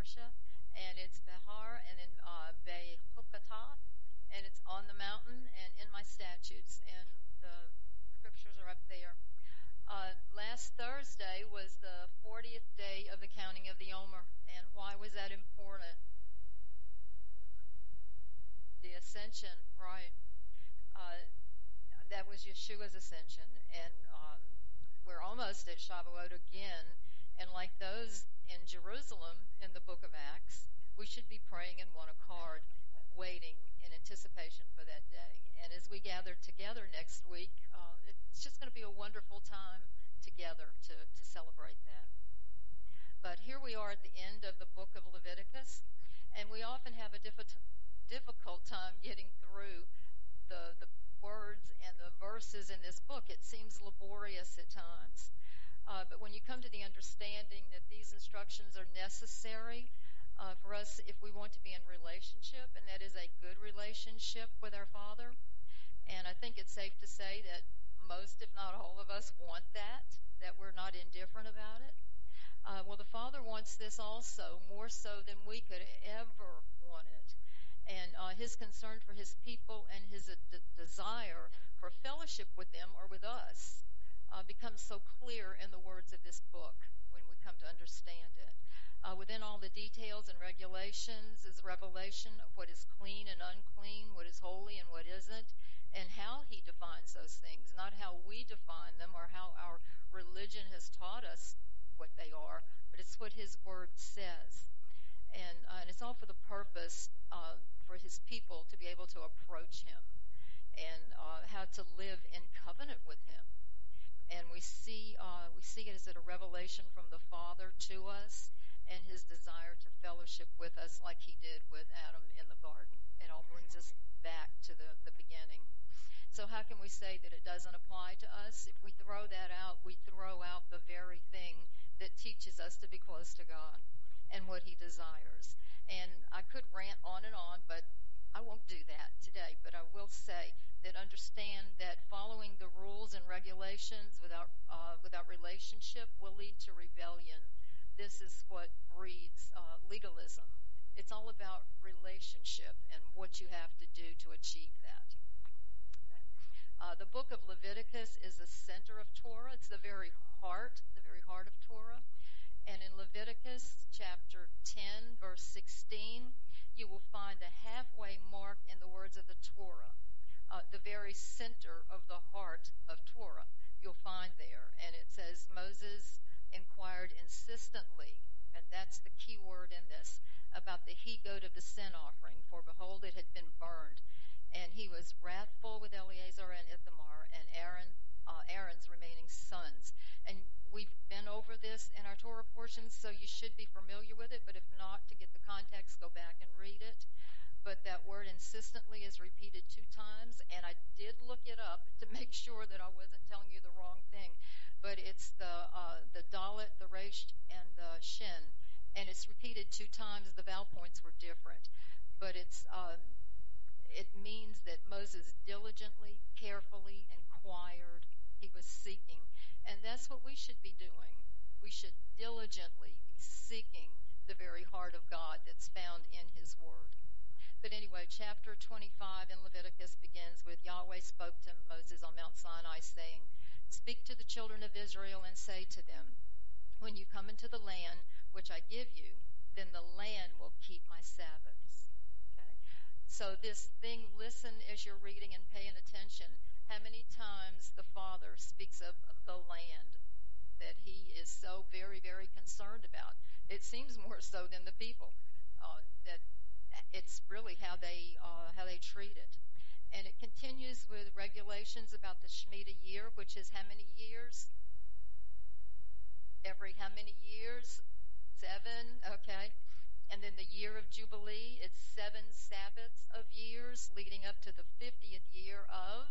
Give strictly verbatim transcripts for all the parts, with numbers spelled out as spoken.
Parsha, and it's Behar, and then uh, Behukatah, and it's on the mountain and in my statutes, and the scriptures are up there. Uh, last Thursday was the fortieth day of the counting of the Omer, and why was that important? The ascension, right? Uh, that was Yeshua's ascension, and um, we're almost at Shavuot again, and like those in Jerusalem in the book of Acts, we should be praying in one accord, waiting in anticipation for that day. And as we gather together next week, uh, it's just going to be a wonderful time together to, to celebrate that. But here we are at the end of the book of Leviticus, and we often have a diffi- difficult time getting through the, the words and the verses in this book. It seems laborious at times. Uh, but when you come to the understanding that these instructions are necessary uh, for us if we want to be in relationship, and that is a good relationship with our Father, and I think it's safe to say that most, if not all of us, want that, that we're not indifferent about it. Uh, well, the Father wants this also, more so than we could ever want it. And uh, his concern for his people and his uh, d- desire for fellowship with them or with us uh, becomes so clear in the words of this book when we come to understand it. Uh, within all the details and regulations is a revelation of what is clean and unclean, what is holy and what isn't, and how he defines those things, not how we define them or how our religion has taught us what they are, but it's what his word says. And, uh, and it's all for the purpose uh, for his people to be able to approach him and uh, how to live in covenant with him. And we see uh, we see it as a revelation from the Father to us and his desire to fellowship with us like he did with Adam in the garden. It all brings us back to the, the beginning. So how can we say that it doesn't apply to us? If we throw that out, we throw out the very thing that teaches us to be close to God and what he desires. And I could rant on and on, but I won't do that today. But I will say that understand that following the rules and regulations without uh, without relationship will lead to rebellion. This is what breeds uh, legalism. It's all about relationship and what you have to do to achieve that. Okay. Uh, the book of Leviticus is the center of Torah. It's the very heart, the very heart of Torah. And in Leviticus chapter ten, verse sixteen, you will find a halfway mark in the words of the Torah, uh, the very center of the heart of Torah. You'll find there. And it says, Moses inquired insistently, and that's the key word in this, about the he-goat of the sin offering, for behold, it had been burned. And he was wrathful with Eleazar and Ithamar and Aaron, uh, Aaron's remaining sons. And we've been over this in our Torah portions, so you should be familiar with it, but if not, to get the context, go back and read it. But that word insistently is repeated two times, and I did look it up to make sure that I wasn't telling you the wrong thing. But it's the uh, the Dalet, the Resh, and the Shin, and it's repeated two times. The vowel points were different, but it's um, it means that Moses diligently, carefully inquired. He was seeking, and that's what we should be doing. We should diligently be seeking the very heart of God that's found in his word. But anyway, chapter twenty-five in Leviticus begins with Yahweh spoke to Moses on Mount Sinai, saying, Speak to the children of Israel and say to them, when you come into the land which I give you, then the land will keep my Sabbaths. Okay? So this thing, listen as you're reading and paying attention. How many times the Father speaks of, of the land that he is so very, very concerned about? It seems more so than the people. Uh, that it's really how they uh, how they treat it. And it continues with regulations about the Shemitah year, which is how many years? Every how many years? Seven, okay. And then the year of Jubilee, it's seven Sabbaths of years leading up to the fiftieth year of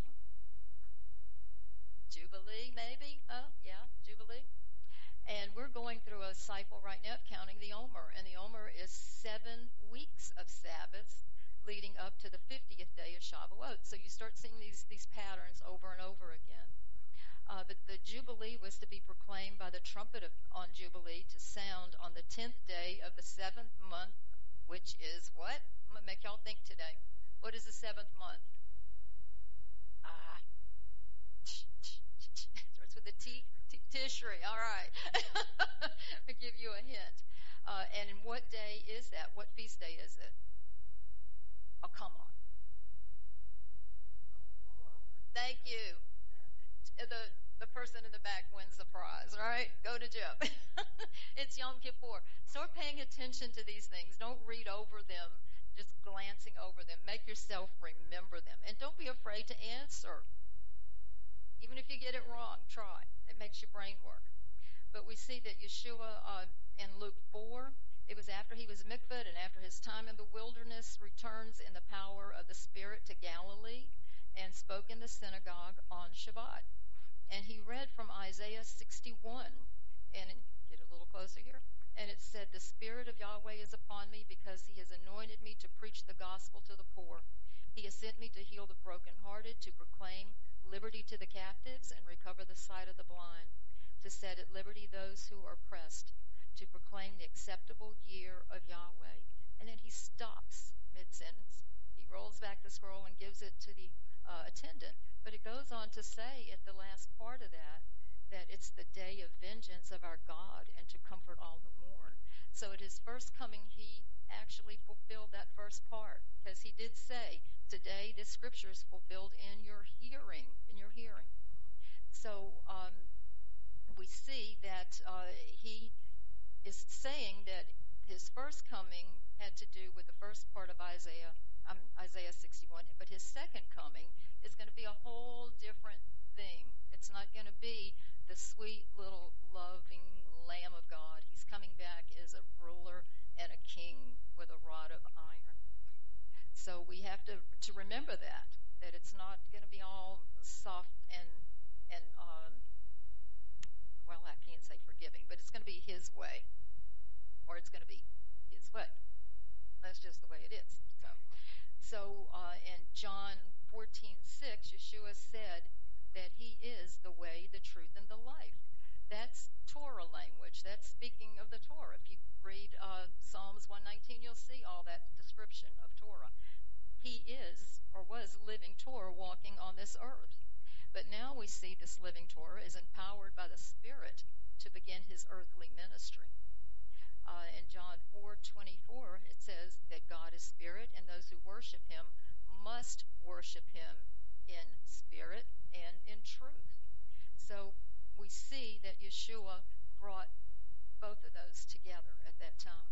Jubilee, maybe? Oh, yeah, Jubilee. And we're going through a cycle right now of counting the Omer, and the Omer is seven weeks of Sabbaths leading up to the fiftieth day of Shavuot. So you start seeing these these patterns over and over again. Uh, but the Jubilee was to be proclaimed by the trumpet of, on Jubilee to sound on the tenth day of the seventh month, which is what? I'm going to make y'all think today. What is the seventh month? Ah, starts with a T. T- Tishri. All right. I'll give you a hint. Uh, and in what day is that? What feast day is it? Oh, come on. Thank you. The the person in the back wins the prize, right? Go to Jeff. It's Yom Kippur. Start paying attention to these things. Don't read over them, just glancing over them. Make yourself remember them. And don't be afraid to answer. Even if you get it wrong, try. It makes your brain work. But we see that Yeshua uh, in Luke four, it was after he was mikvah and after his time in the wilderness, returns in the power of the Spirit to Galilee and spoke in the synagogue on Shabbat. And he read from Isaiah sixty-one, and get a little closer here, and it said, "The Spirit of Yahweh is upon me because he has anointed me to preach the gospel to the poor. He has sent me to heal the brokenhearted, to proclaim liberty to the captives and recover the sight of the blind, to set at liberty those who are oppressed, to proclaim the acceptable year of Yahweh." And then he stops mid-sentence. He rolls back the scroll and gives it to the uh, attendant. But it goes on to say at the last part of that, that it's the day of vengeance of our God and to comfort all who mourn. So at his first coming, he actually fulfilled that first part, because he did say, today this scripture is fulfilled in your hearing, in your hearing. So um, we see that uh, he is saying that his first coming had to do with the first part of Isaiah, um, Isaiah sixty-one, but his second coming is going to be a whole different thing. It's not going to be the sweet little loving Lamb of God. He's coming back as a ruler and a king with a rod of iron. So we have to to remember that, that it's not going to be all soft and, and um, well, I can't say forgiving, but it's going to be his way, or it's going to be his way. That's just the way it is. So, so uh, in John fourteen six, Yeshua said that he is the way, the truth, and the life. That's Torah language. That's speaking of the Torah. If you read uh, Psalms one nineteen, you'll see all that description of Torah. He is, or was, living Torah walking on this earth. But now we see this living Torah is empowered by the Spirit to begin his earthly ministry. Uh, in John four twenty-four, it says that God is spirit, and those who worship him must worship him in spirit and in truth. So we see that Yeshua brought both of those together at that time.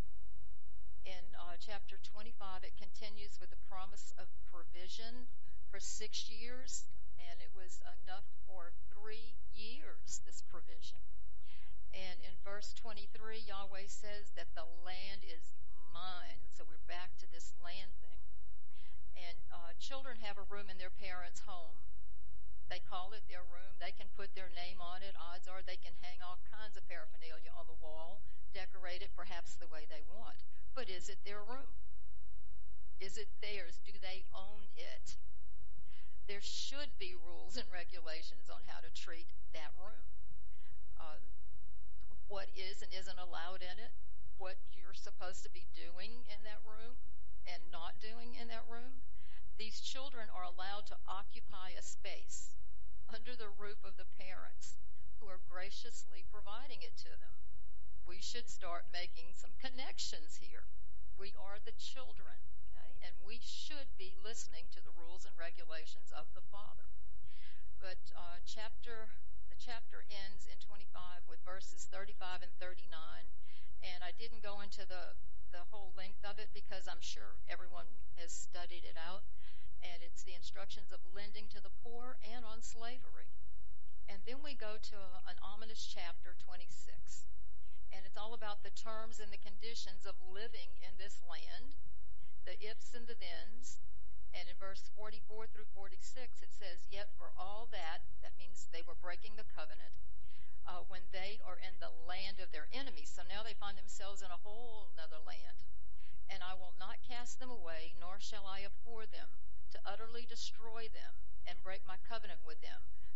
In uh, chapter twenty-five, it continues with the promise of provision for six years, and it was enough for three years, this provision. And in verse twenty-three, Yahweh says that the land is mine. So we're back to this land thing. And uh, children have a room in their parents' home. They call it their room. They can put their name on it. Odds are they can hang all kinds of paraphernalia on the wall, decorate it perhaps the way they want. But is it their room? Is it theirs? Do they own it? There should be rules and regulations on how to treat that room. Uh, what is and isn't allowed in it, what you're supposed to be doing in that room and not doing in that room. These children are allowed to occupy a space under the roof of the parents who are graciously providing it to them. We should start making some connections here. We are the children, okay? And we should be listening to the rules and regulations of the Father. But uh, chapter the chapter ends in twenty-five with verses thirty-five and thirty-nine, and I didn't go into the the whole length of it because I'm sure everyone has studied it out. And it's the instructions of lending to the poor and on slavery. And then we go to a, an ominous chapter, twenty-six. And it's all about the terms and the conditions of living in this land, the ifs and the thens. And in verse forty-four through forty-six, it says, "Yet for all that," that means they were breaking the covenant, uh, when they are in the land of their enemies. So now they find themselves in a whole other land. "And I will not cast them away, nor shall I abhor them, to utterly destroy them and break my covenant with them.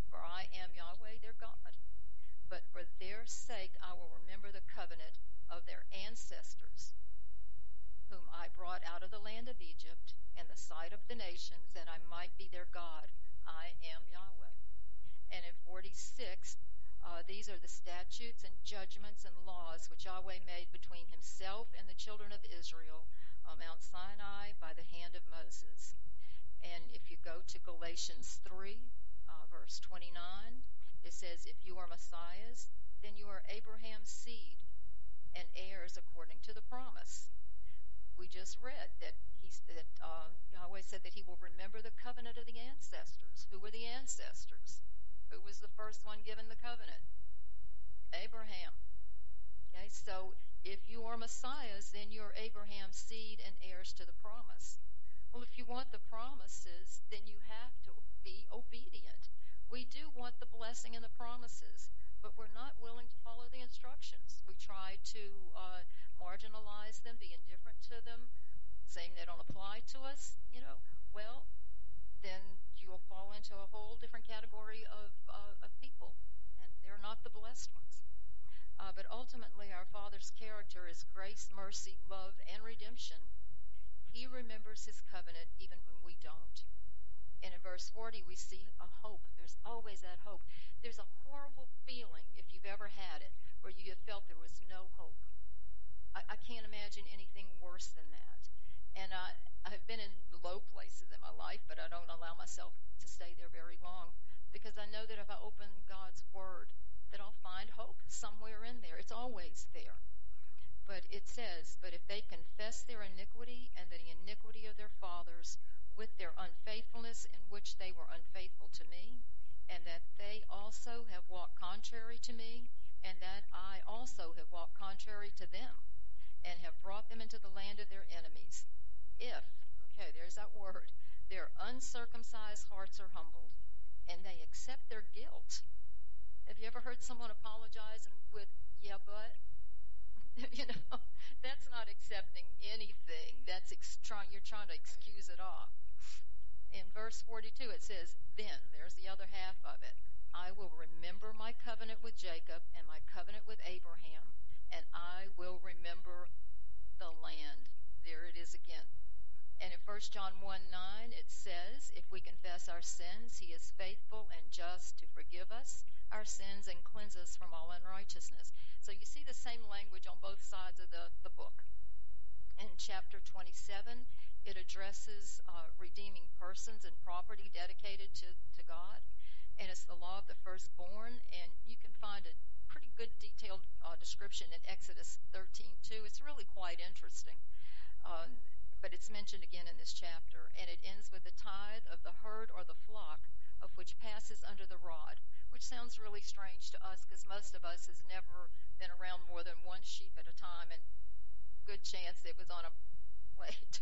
For I am Yahweh their God. But for their sake I will remember the covenant of their ancestors, whom I brought out of the land of Egypt and the sight of the nations, that I might be their God. I am Yahweh. And in forty-six, uh, these are the statutes and judgments and laws which Yahweh made between himself and the children of Israel on Mount Sinai by the hand of Moses. And if you go to Galatians three, uh, verse twenty-nine, it says, if you are Messiahs, then you are Abraham's seed and heirs according to the promise. We just read that he that uh, Yahweh said that he will remember the covenant of the ancestors. Who were the ancestors? Who was the first one given the covenant? Abraham. Okay, so if you are Messiahs, then you're Abraham's seed and heirs to the promise. Well, if you want the promises, then you have to be obedient. We do want the blessing and the promises, but we're not willing to follow the instructions. We try to uh, marginalize them, be indifferent to them, saying they don't apply to us. You know, well, then you'll fall into a whole different category of, uh, of people, and they're not the blessed ones. Uh, but ultimately, our Father's character is grace, mercy, love, and redemption. He remembers his covenant even when we don't. And in verse forty, we see a hope. There's always that hope. There's a horrible feeling, if you've ever had it, where you have felt there was no hope. I, I can't imagine anything worse than that. And I, I've been in low places in my life, but I don't allow myself to stay there very long, because I know that if I open God's Word, that I'll find hope somewhere in there. It's always there. But it says, but if they confess their iniquity and the iniquity of their fathers, with their unfaithfulness in which they were unfaithful to me, and that they also have walked contrary to me, and that I also have walked contrary to them, and have brought them into the land of their enemies. If, okay, there's that word, their uncircumcised hearts are humbled, and they accept their guilt. Have you ever heard someone apologize and with, yeah, but? You know, that's not accepting anything. That's ex- try, you're trying to excuse it off. In verse forty-two, it says, then, there's the other half of it, I will remember my covenant with Jacob and my covenant with Abraham, and I will remember the land. There it is again. And in First John one nine, it says, if we confess our sins, he is faithful and just to forgive us our sins and cleanse us from all unrighteousness. So you see the same language on both sides of the, the book. In chapter twenty-seven, it addresses uh, redeeming persons and property dedicated to, to God. And it's the law of the firstborn. And you can find a pretty good detailed uh, description in Exodus thirteen two. It's really quite interesting. Um, but it's mentioned again in this chapter. And it ends with the tithe of the herd or the flock of which passes under the rod, which sounds really strange to us because most of us has never been around more than one sheep at a time, and good chance it was on a plate.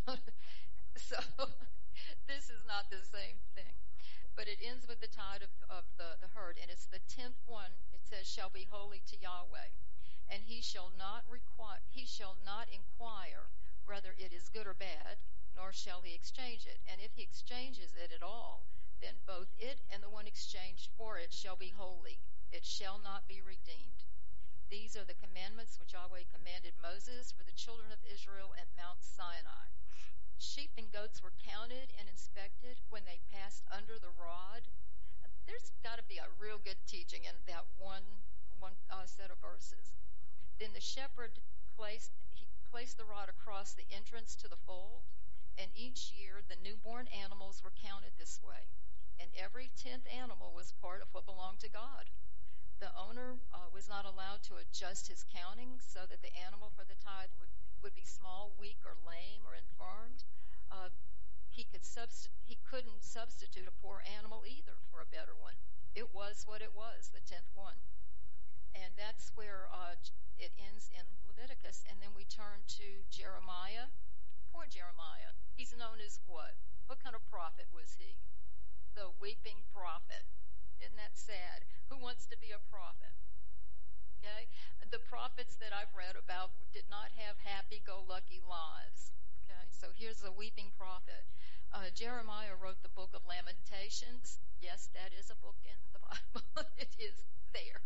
So this is not the same thing. But it ends with the tithe of, of the, the herd, and it's the tenth one. It says, shall be holy to Yahweh, and he shall not require, he shall not inquire whether it is good or bad, nor shall he exchange it. And if he exchanges it at all, then both it and the one exchanged for it shall be holy. It shall not be redeemed. These are the commandments which Yahweh commanded Moses for the children of Israel at Mount Sinai. Sheep and goats were counted and inspected when they passed under the rod. There's got to be a real good teaching in that one, one uh, set of verses. Then the shepherd placed, he placed the rod across the entrance to the fold, and each year the newborn animals were counted this way. And every tenth animal was part of what belonged to God. The owner uh, was not allowed to adjust his counting so that the animal for the tithe would, would be small, weak, or lame, or infirmed. Uh, he, could subst- he couldn't substitute a poor animal either for a better one. It was what it was, the tenth one. And that's where uh, it ends in Leviticus. And then we turn to Jeremiah. Poor Jeremiah. He's known as what? What kind of prophet was he? The weeping prophet. Isn't that sad? Who wants to be a prophet? Okay? The prophets that I've read about did not have happy-go-lucky lives. Okay? So here's a weeping prophet. Uh, Jeremiah wrote the book of Lamentations. Yes, that is a book in the Bible. It is there.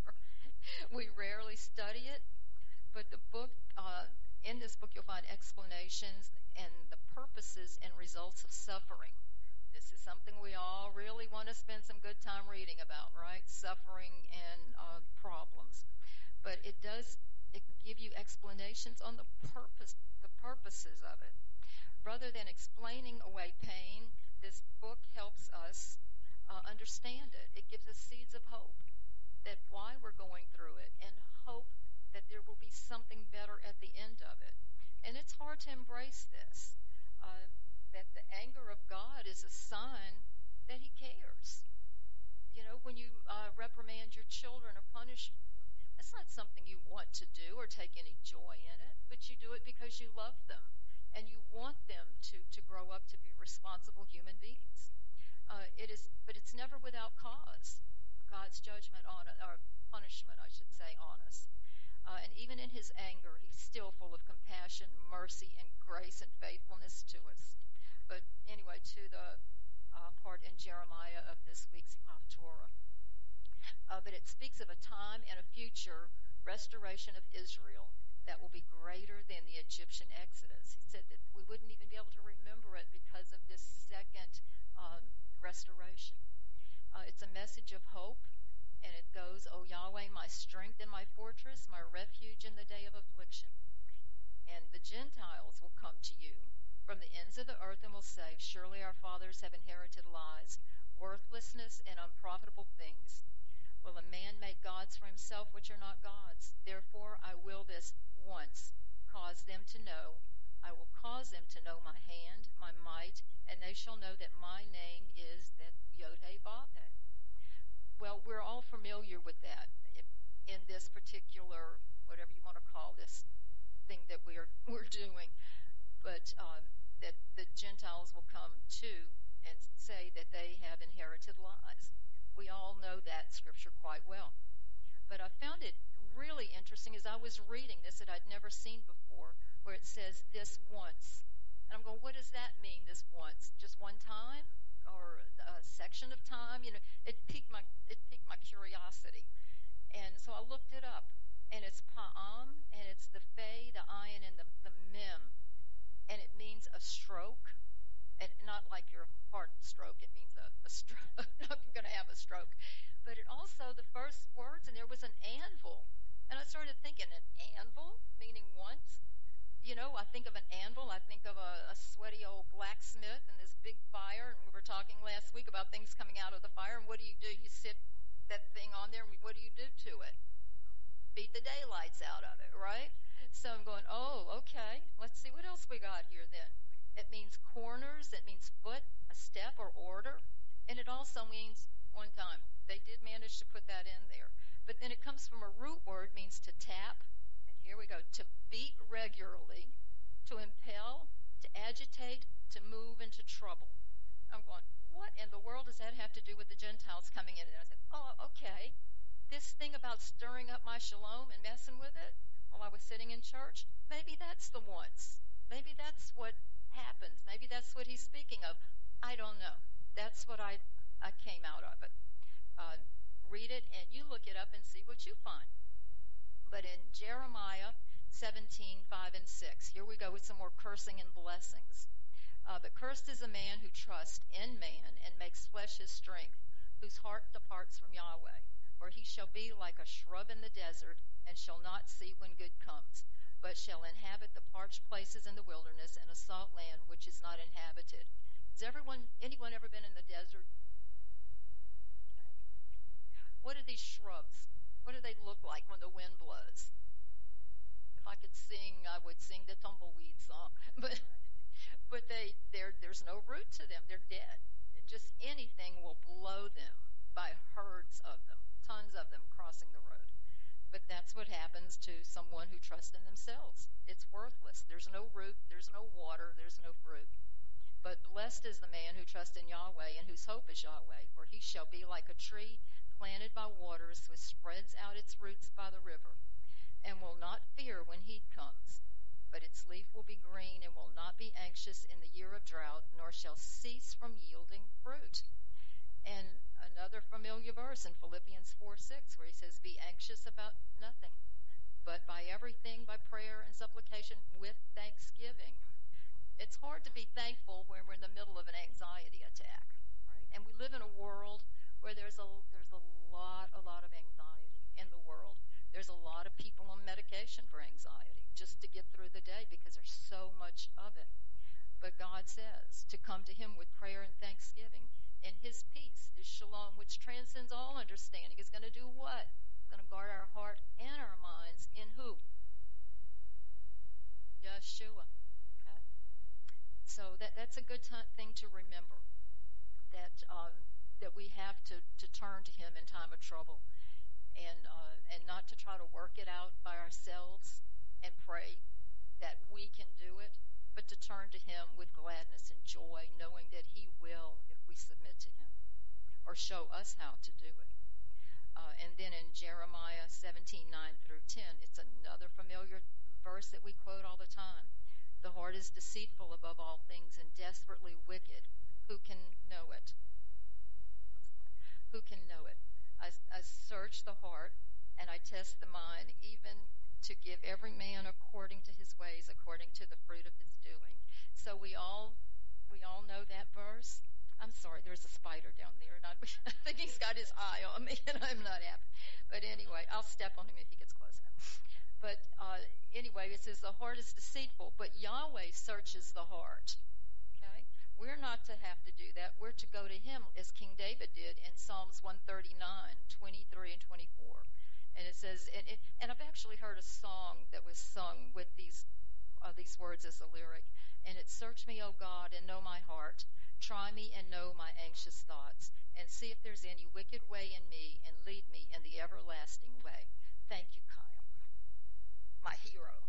We rarely study it, but the book, uh, in this book, you'll find explanations and the purposes and results of suffering. This is something we all really want to spend some good time reading about, right? Suffering and uh, problems. But it does it can give you explanations on the purpose, the purposes of it. Rather than explaining away pain, this book helps us uh, understand it. It gives us seeds of hope that why we're going through it, and hope that there will be something better at the end of it. And it's hard to embrace this, uh, that the anger of God is a sign that he cares. You know, when you uh, reprimand your children or punish, that's not something you want to do or take any joy in it, but you do it because you love them and you want them to, to grow up to be responsible human beings. Uh, it is, but it's never without cause. God's judgment on it, or punishment, I should say, on us. Uh, and even in his anger, he's still full of compassion, mercy, and grace and faithfulness to us. But anyway, to the uh, part in Jeremiah of this week's Haftorah. Uh, but it speaks of a time and a future restoration of Israel that will be greater than the Egyptian exodus. He said that we wouldn't even be able to remember it because of this second um, restoration. Uh, it's a message of hope, and it goes, O Yahweh, my strength and my fortress, my refuge in the day of affliction. And the Gentiles will come to you from the ends of the earth and will say, surely our fathers have inherited lies, worthlessness, and unprofitable things. Will a man make gods for himself which are not gods? Therefore I will this once cause them to know. I will cause them to know my hand, my might, and they shall know that my name is that Yod-Heh-Vav-Heh. Well, we're all familiar with that in this particular, whatever you want to call this thing that we're we're doing. But um, that the Gentiles will come to and say that they have inherited lies. We all know that scripture quite well. But I found it really interesting as I was reading this that I'd never seen before, where it says this once. And I'm going, what does that mean, this once? Just one time? Or a section of time? You know, it piqued my it piqued my curiosity. And so I looked it up. And it's pa'am, and it's the fe, the ayin, and the, the mem. And it means a stroke. And not like your heart stroke, it means a, a stroke. I'm going to have a stroke. But it also, the first words, and there was an anvil. And I started thinking, an anvil, meaning once? You know, I think of an anvil, I think of a, a sweaty old blacksmith and this big fire. And we were talking last week about things coming out of the fire. And what do you do? You sit that thing on there, and what do you do to it? Beat the daylights out of it, right? So I'm going, oh, okay. Let's see what else we got here then. It means corners, it means foot, a step or order, and it also means one time. They did manage to put that in there. But then it comes from a root word, means to tap, and here we go, to beat regularly, to impel, to agitate, to move into trouble. I'm going, what in the world does that have to do with the Gentiles coming in? And I said, oh, okay. This thing about stirring up my shalom and messing with it while I was sitting in church, maybe that's the once. Maybe that's what happens. Maybe that's what he's speaking of. I don't know. That's what I, I came out of it. Uh, read it and you look it up and see what you find. But in Jeremiah seventeen, five and six, here we go with some more cursing and blessings. Uh, but cursed is a man who trusts in man and makes flesh his strength, whose heart departs from Yahweh. For he shall be like a shrub in the desert, and shall not see when good comes, but shall inhabit the parched places in the wilderness, and a salt land which is not inhabited. Has everyone, anyone ever been in the desert? What are these shrubs? What do they look like when the wind blows? If I could sing, I would sing the tumbleweed song. But but they there there's no root to them. They're dead. Just anything will blow them by herds of them, tons of them crossing the road. But that's what happens to someone who trusts in themselves. It's worthless. There's no root, there's no water, there's no fruit. But blessed is the man who trusts in Yahweh and whose hope is Yahweh, for he shall be like a tree planted by waters, which spreads out its roots by the river, and will not fear when heat comes, but its leaf will be green rain and will not be anxious in the year of drought, nor shall cease from yielding fruit. And another familiar verse in Philippians four six, where he says, be anxious about nothing, but by everything, by prayer and supplication, with thanksgiving. It's hard to be thankful when we're in the middle of an anxiety attack, right? And we live in a world where there's a there's a lot a lot of anxiety in the world. There's a lot of people on medication for anxiety just to get through the day because there's so much of it. But God says to come to him with prayer and thanksgiving, and his peace, his shalom, which transcends all understanding, is going to do what? It's going to guard our heart and our minds in who? Yeshua. Okay? So that that's a good t- thing to remember, that um, that we have to, to turn to him in time of trouble, and uh, and not to try to work it out by ourselves and pray that we can do it, but to turn to him with gladness and joy, knowing that he will if we submit to him, or show us how to do it. Uh, and then in Jeremiah seventeen nine through ten, it's another familiar verse that we quote all the time. The heart is deceitful above all things and desperately wicked. Who can know it? Who can know it? I, I search the heart and I test the mind, even to give every man according to his ways, according to the fruit of his doing. So we all we all know that verse. I'm sorry, there's a spider down there, and I, I think he's got his eye on me, and I'm not happy. But anyway, I'll step on him if he gets close enough. But uh, anyway, it says the heart is deceitful, but Yahweh searches the heart. Okay, we're not to have to do that. We're to go to him as King David did in Psalms one thirty-nine, twenty-three and twenty-four. And it says, and, it, and I've actually heard a song that was sung with these uh, these words as a lyric. And it's, search me, O God, and know my heart. Try me and know my anxious thoughts, and see if there's any wicked way in me, and lead me in the everlasting way. Thank you, Kyle, my hero.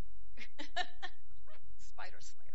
Spider Slayer.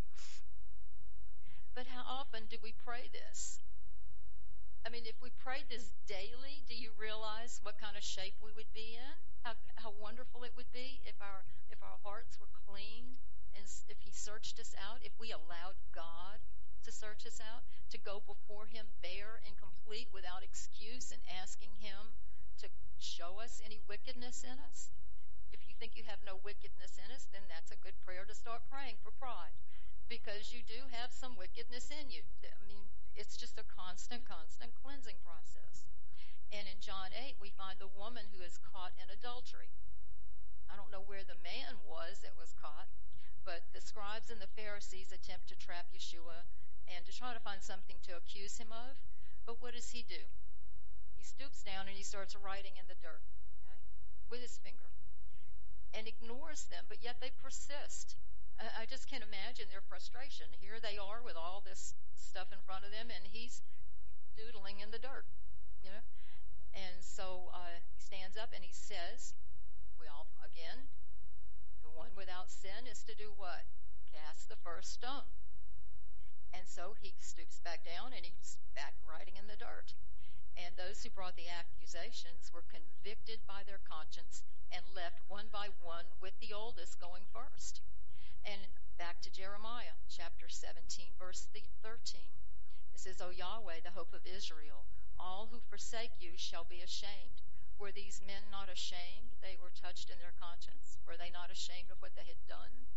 But how often do we pray this? I mean, if we prayed this daily, do you realize what kind of shape we would be in? How, how wonderful it would be if our if our hearts were cleaned, and if he searched us out, if we allowed God to search us out, to go before him bare and complete without excuse, and asking him to show us any wickedness in us. If you think you have no wickedness in us, then that's a good prayer to start praying for pride, because you do have some wickedness in you. I mean, it's just a constant, constant cleansing process. And in John eight, we find the woman who is caught in adultery. I don't know where the man was that was caught, but the scribes and the Pharisees attempt to trap Yeshua and to try to find something to accuse him of. But what does he do? He stoops down and he starts writing in the dirt, okay, with his finger, and ignores them, but yet they persist. I, I just can't imagine their frustration. Here they are with all this stuff in front of them, and he's doodling in the dirt, you know. And so uh, he stands up and he says, well, again, the one without sin is to do what? Cast the first stone. And so he stoops back down and he's back writing in the dirt. And those who brought the accusations were convicted by their conscience and left one by one, with the oldest going first. And back to Jeremiah chapter seventeen, verse thirteen. It says, O Yahweh, the hope of Israel, all who forsake you shall be ashamed. Were these men not ashamed? They were touched in their conscience. Were they not ashamed of what they had done?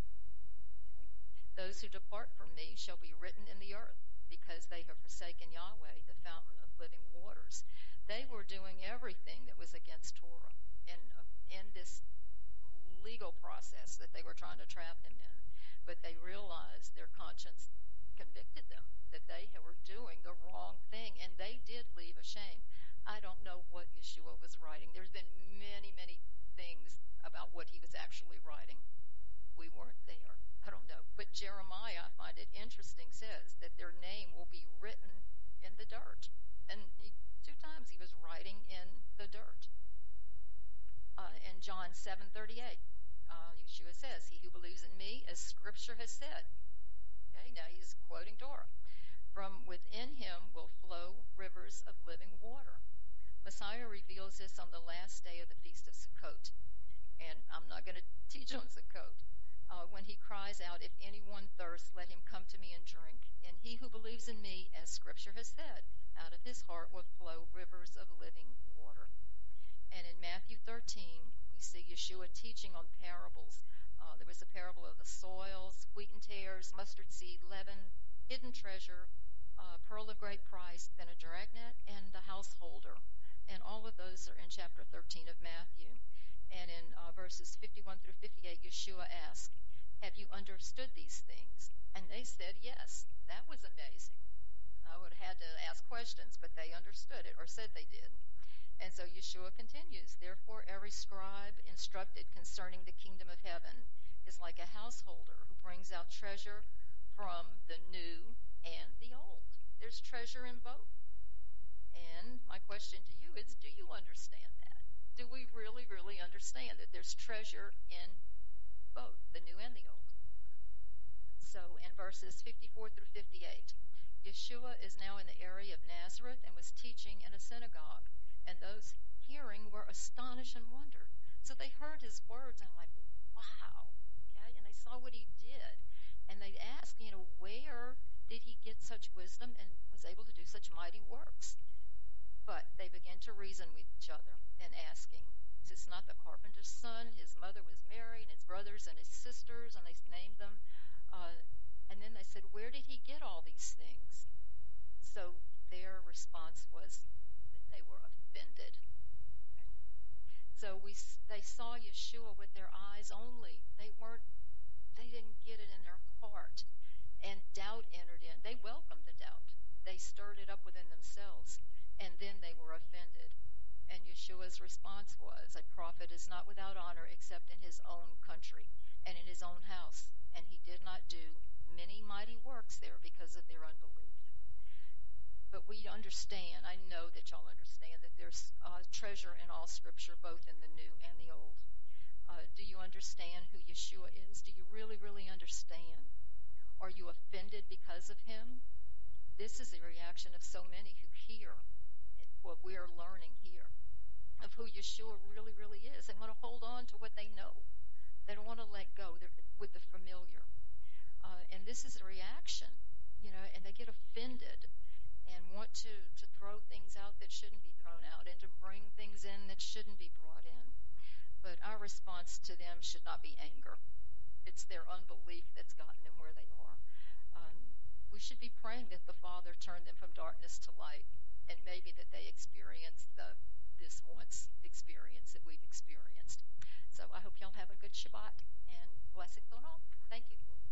Those who depart from me shall be written in the earth, because they have forsaken Yahweh, the fountain of living waters. They were doing everything that was against Torah in, uh, in this legal process that they were trying to trap him in. But they realized their conscience convicted them that they were doing the wrong thing, and they did leave ashamed. I don't know what Yeshua was writing. There's been many, many things about what he was actually writing. We weren't there. I don't know. But Jeremiah, I find it interesting, says that their name will be written in the dirt. And he, two times he was writing in the dirt. Uh, in John seven thirty-eight, uh, Yeshua says, he who believes in me, as Scripture has said. Okay, now he's quoting Torah. From within him will flow rivers of living water. Messiah reveals this on the last day of the Feast of Sukkot. And I'm not going to teach on Sukkot. Uh, when he cries out, if anyone thirsts, Scripture has said, out of his heart will flow rivers of living water. And in Matthew thirteen, we see Yeshua teaching on parables. Uh, there was a parable of the soils, wheat and tares, mustard seed, leaven, hidden treasure, uh, pearl of great price, then a dragnet, and the householder. And all of those are in chapter thirteen of Matthew. And in uh, verses fifty-one through fifty-eight, Yeshua asked, have you understood these things? And they said, yes. That was amazing. I would have had to ask questions, but they understood it, or said they did. And so Yeshua continues, therefore every scribe instructed concerning the kingdom of heaven is like a householder who brings out treasure from the new and the old. There's treasure in both. And my question to you is, do you understand that? Do we really, really understand that there's treasure in both the new and the old? So in verses fifty-four through fifty-eight, Yeshua is now in the area of Nazareth and was teaching in a synagogue. And those hearing were astonished and wondered. So they heard his words and like, wow. Okay, and they saw what he did. And they asked, you know, where did he get such wisdom and was able to do such mighty works? But they began to reason with each other and asking, is this not the carpenter's son? His mother was Mary, and his brothers and his sisters, and they named them. Uh, and then they said, where did he get all these things? So their response was that they were offended. Okay? So we, they saw Yeshua with their eyes only. They weren't, they didn't get it in their heart. And doubt entered in. They welcomed the doubt. They stirred it up within themselves. And then they were offended. And Yeshua's response was, a prophet is not without honor except in his own country and in his own house. And he did not do many mighty works there because of their unbelief. But we understand, I know that y'all understand, that there's uh, treasure in all Scripture, both in the new and the old. Uh, do you understand who Yeshua is? Do you really, really understand? Are you offended because of him? This is the reaction of so many who hear what we are learning here of who Yeshua really, really is. They want to hold on to what they know. They don't want to let go. They're with the familiar. Uh, and this is a reaction, you know, and they get offended and want to, to throw things out that shouldn't be thrown out and to bring things in that shouldn't be brought in. But our response to them should not be anger. It's their unbelief that's gotten them where they are. Um, we should be praying that the Father turn them from darkness to light, and maybe that they experience the this once experience that we've experienced. So I hope y'all have a good Shabbat, and blessings on all. Thank you.